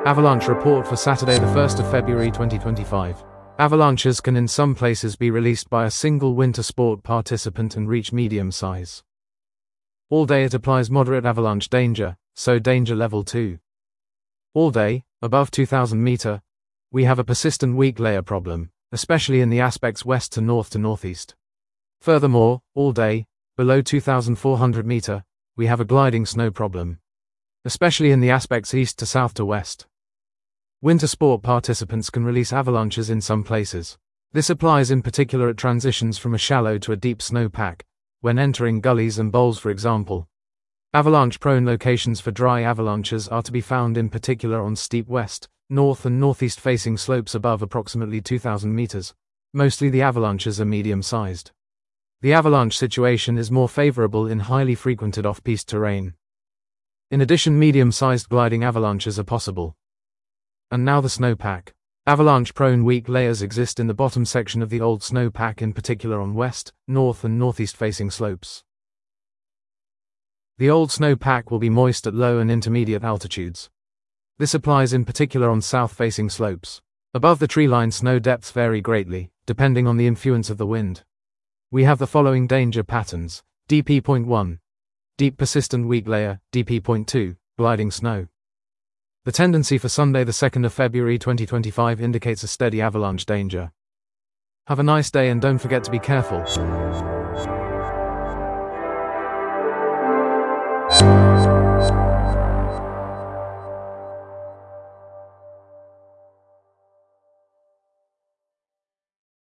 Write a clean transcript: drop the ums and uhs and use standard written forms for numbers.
Avalanche report for Saturday the 1st of February 2025. Avalanches can in some places be released by a single winter sport participant and reach medium size. All day it applies moderate avalanche danger, so danger level 2. All day, above 2000 meter, we have a persistent weak layer problem, especially in the aspects west to northeast. Furthermore, all day, below 2400 meter, we have a gliding snow problem, especially in the aspects east to south to west. Winter sport participants can release avalanches in some places. This applies in particular at transitions from a shallow to a deep snowpack, when entering gullies and bowls for example. Avalanche-prone locations for dry avalanches are to be found in particular on steep west, north and northeast facing slopes above approximately 2000 meters. Mostly the avalanches are medium-sized. The avalanche situation is more favorable in highly frequented off-piste terrain. In addition, medium-sized gliding avalanches are possible. And now the snowpack. Avalanche-prone weak layers exist in the bottom section of the old snowpack, in particular on west, north and northeast facing slopes. The old snowpack will be moist at low and intermediate altitudes. This applies in particular on south-facing slopes. Above the treeline, snow depths vary greatly, depending on the influence of the wind. We have the following danger patterns: DP.1. Deep persistent weak layer, DP.2. Gliding snow. The tendency for Sunday the 2nd of February 2025 indicates a steady avalanche danger. Have a nice day and don't forget to be careful.